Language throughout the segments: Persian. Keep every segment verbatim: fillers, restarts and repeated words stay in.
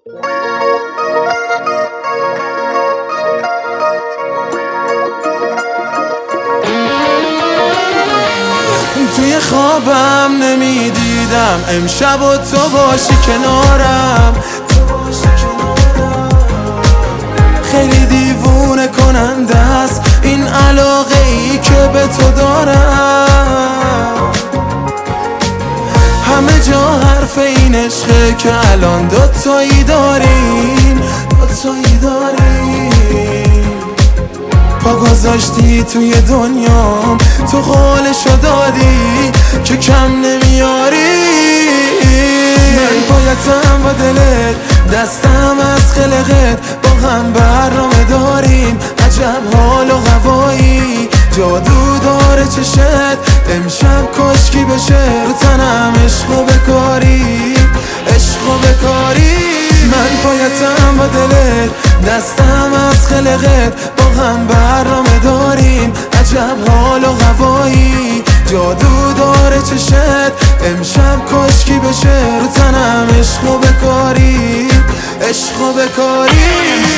توی خوابم نمیدیدم امشب و تو باشی کنارم. خیلی دیوونه کننده است این علاقه ای که به تو دارم. همه جا حرف این عشقه که الان دوتایی داریم دوتایی داریم. پا گذاشتی توی دنیام، تو قولشو دادی که کم نمیاری. من بایدم و دلت دستم از خلقت با هم برنامه داریم. عجب حال و هوایی جادو داره چشت، امشب کاشکی بشه رو تنم عشقو بکاری عشقو بکاری. من پایتم با دلت دستم از خلقت با هم برنامه داریم. عجب حال و هوایی جادو داره چشت، امشب کاشکی بشه رو تنم عشقو بکاری عشقو بکاری.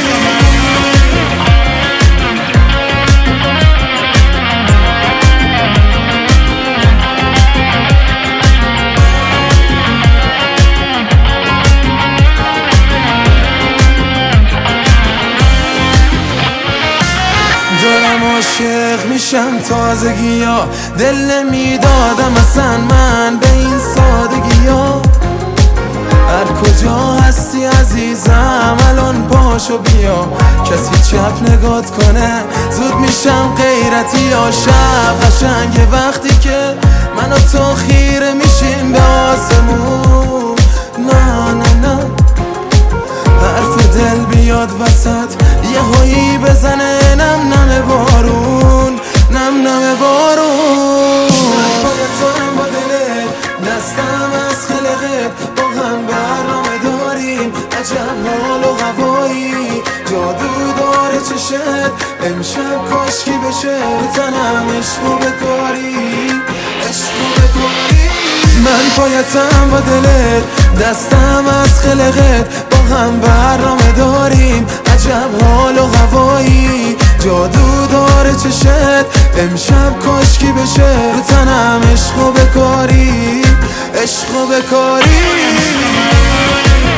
دارم عاشق میشم تازگی ها، دل نمیدادم اصلا من به این سادگی ها. هر کجا هستی عزیزم الان پاشو بیا، کسی چپ نگات کنه زود میشم غیرتی یا شب قشنگه وقتی که من و تو خیره میشیم به آسمون. نه نه نه حرف دل بیاد وسط یه هایی بزنه نم نم بارون نم نم بارون. من بایدم با دلت دستم از خلقت با هم برنامه داریم. عجب حال و هوایی جادو داره چشت، امشب کاشکی بشه رو تنم عشقو بکاری عشقو بکاری. من پایتم با دلت دستم از خلقت با هم برنامه داریم. عجب حال و هوایی جادو داره چشت، امشب کاشکی بشه رو تنم عشقو بکاری عشقو بکاری.